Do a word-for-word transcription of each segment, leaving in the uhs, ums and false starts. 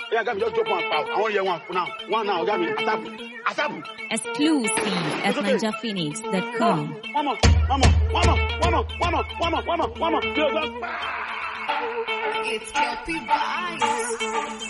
Yeah, got me just drop one pound. I want to hear one for now. One now, got me. Asabu. Asabu. Exclusive at ninja phoenix dot com. One more, one more, one more, one more, one more, one more, one more, one more. Go, go. It's Kelpie Vibes.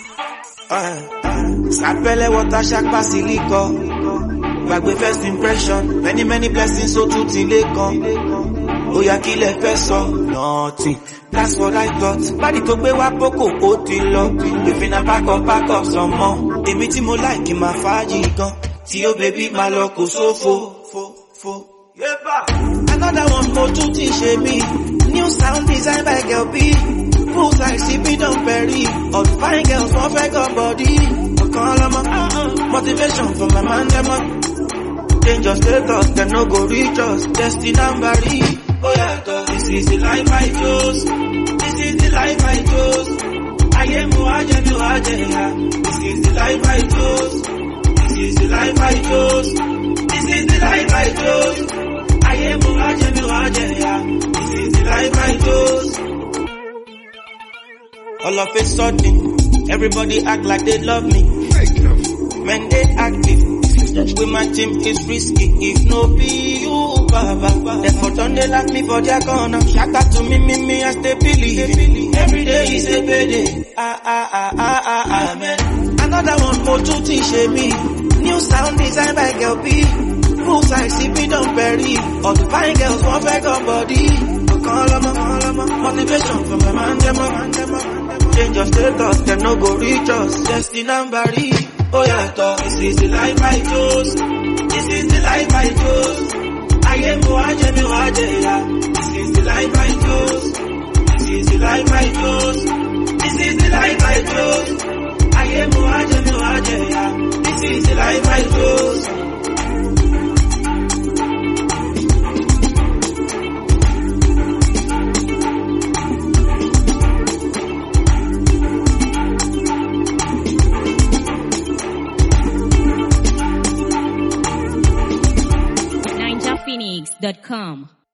Sapele water shack basilico. Gbàgbé first impression. Many many blessings so tún ti lé kan. Oya kí lẹ fẹ́ sọ. Nothing. That's what I thought. Body tó gbé wá Poco ó ti lọ. If na pack up pack up some more. Èmi tí mo like máa fàájì gan. Tí ó baby máa lọ kó sófo. Fo fo. Yeba. Another one mo tún ti ṣe mí. New sound design by Girl B. Full size C P don bury. All the fine girls want fake up body. Call them up. Motivation for my man them up. Danger status, them no go reach us. Destiny and Barry. Oh yeah, this is the life I chose. This is the life I chose. I am who I am, who I am. This is the life I chose. This is the life I chose. This is the life I chose. I am who I am, who I am. This is the life I chose. All of a sudden, everybody act like they love me. When they active, with my team is risky. If no be you, baba, therefore don't they like me for their corner. Shout out to me, me, me, I stay believe. Every day is a payday. Ah, ah, ah, ah, ah, amen. Another one more to teach me. New sound design by Girl B. Full size C P don't bury. All the fine girls want fake up body. Call them up, call them up. Motivation from my man, them up. Change your status, them no go reach us. Destiny and Barry. Oh yeah, talk. This is the life I chose. This is the life I chose. I am who I am, who I am. This is the life I chose. This is the life I chose. This is the life I chose. I am who I am, who I am. This is the life I chose. ninja phoenix dot com